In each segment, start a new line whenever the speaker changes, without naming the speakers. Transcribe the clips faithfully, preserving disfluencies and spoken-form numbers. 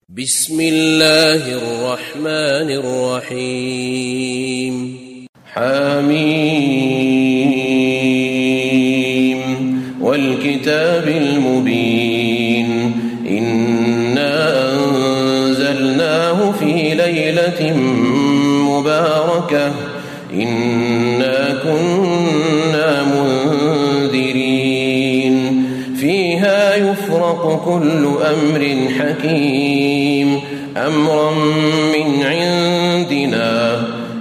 بسم الله الرحمن الرحيم حميم والكتاب المبين إنا أنزلناه في ليلة مباركة إنا كنا منذرين فيها يفرق كل أمر حكيم أمرا من عندنا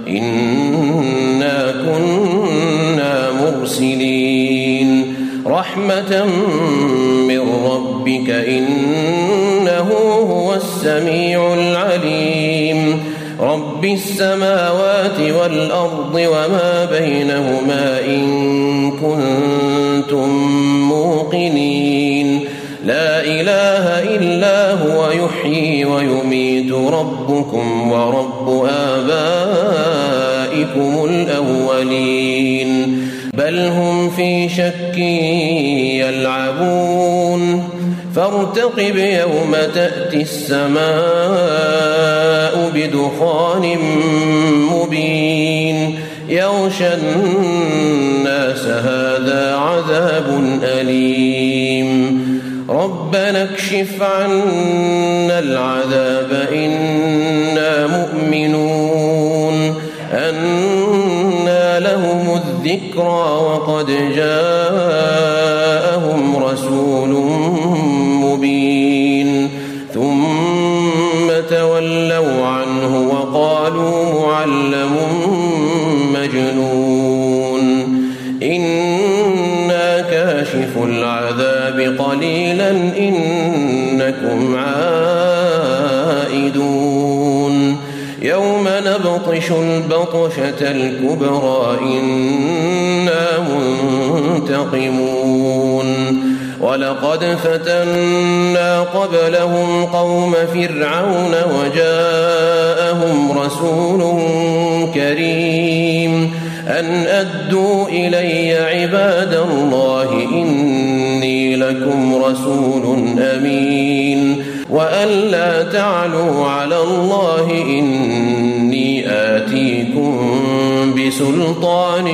إنا كنا مرسلين رحمة من ربك إنه هو السميع العليم رب السماوات والأرض وما بينهما إن كنتم موقنين لا إله إلا هو يحيي ويميت ربكم ورب آبائكم الأولين بل هم في شك يلعبون فارتقب يوم تأتي السماء بدخان مبين يغشى الناس هذا عذاب أليم ربنا اكشف عنا العذاب إنا مؤمنون أنى لهم الذكرى وقد جاءهم رسول مبين ثم تولوا عنه وقالوا معلم مجنون إنا كاشف العذاب قليلا إنكم عائدون يوم نبطش البطشة الكبرى إنا منتقمون ولقد فتنا قبلهم قوم فرعون وجاءهم رسول كريم أن أدوا إلي عباد الله إني لكم رسول أمين وأن لا تعلوا على الله إني آتيكم بسلطان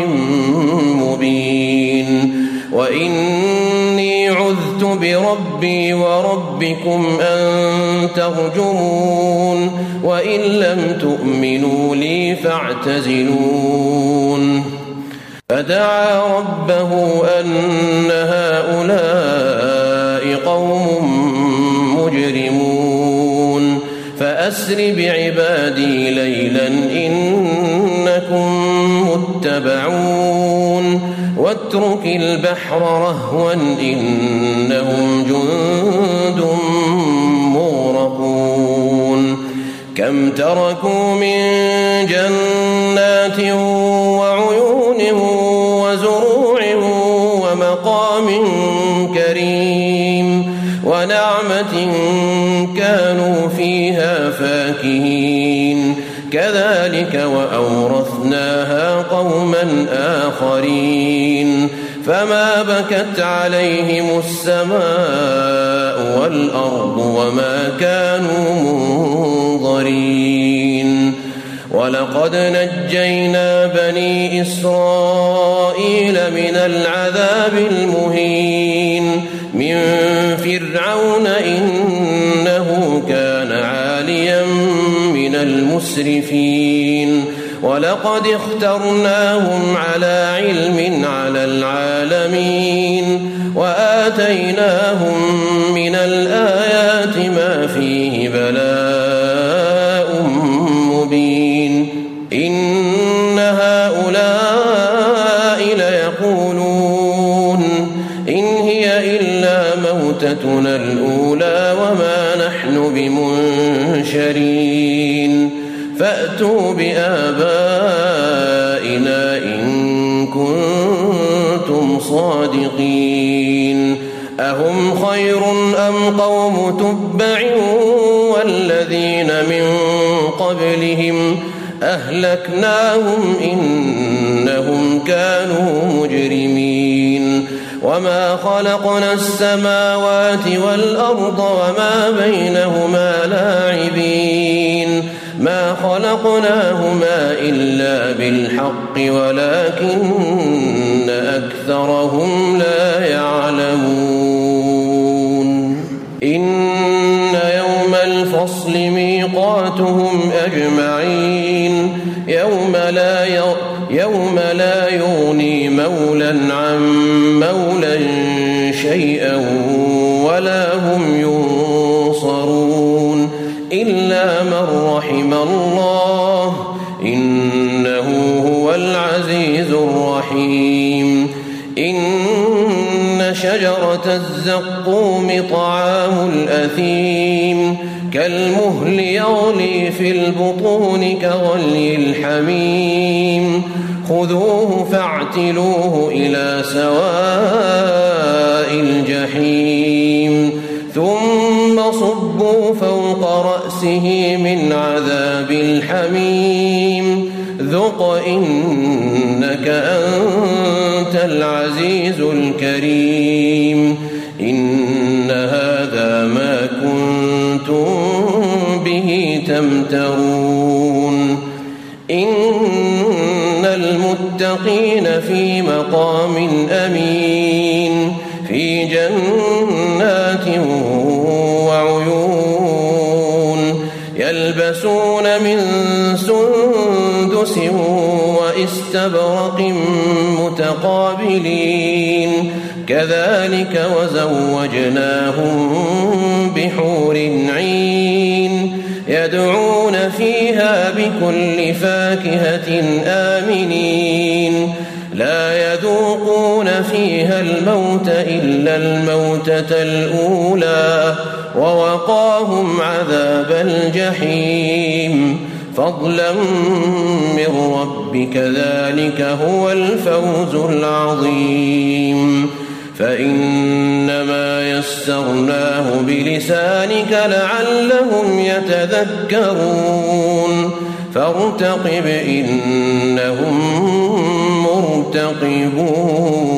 مبين وإني عذت بربي وربكم أن ترجمون وإن لم تؤمنوا لي فاعتزلون فدعا ربه أن هؤلاء قوم مجرمون فأسر بعبادي ليلا إنكم متبعون واترك البحر رهوا إنهم جند مغرقون كم تركوا من جنات وعيون وزروع ومقام كريم ونعمة كانوا فيها فاكهين كذلك وأورثناها قوما آخرين فما بكت عليهم السماء والأرض وما كانوا منظرين ولقد نجينا بني إسرائيل من العذاب المهين من فرعون إنه كان عاليا من المسرفين ولقد اخترناهم على علم على العالمين وآتيناهم من الآيات ما فيه بلاء مبين إن هؤلاء ليقولون إن هي إلا موتتنا الأولى وما نحن بمنشرين فأتوا بآبائنا إن كنتم صادقين أهم خير أم قوم تبع والذين من قبلهم أهلكناهم إنهم كانوا مجرمين وما خلقنا السماوات والأرض وما بينهما لاعبين ما خلقناهما إلا بالحق ولكن أكثرهم لا يعلمون إن يوم الفصل ميقاتهم أجمعين يوم لا يوم لا يغني مولى عن مولى شيئا ولا هم ينصرون إلا من رحم الله إنه هو العزيز الرحيم إن شجرة الزقوم طعام الأثيم كالمهل يغلي في البطون كغلي الحميم خذوه فاعتلوه إلى سواء الجحيم ثم صبوا فوق رأسه من عذاب الحميم ذق إنك أنت العزيز الكريم إن هذا ما كنتم به تمترون إن المتقين في مقام أمين في جنات وعيون يلبسون من سندس واستبرق متقابلين كذلك وزوجناهم بحور عين يدعون فيها بكل فاكهة آمنين لا يذوقون فيها الموت إلا الموتة الأولى ووقاهم عذاب الجحيم فضلا من ربك ذلك هو الفوز العظيم فإنما يسرناه بلسانك لعلهم يتذكرون فارتقب إنهم مرتقبون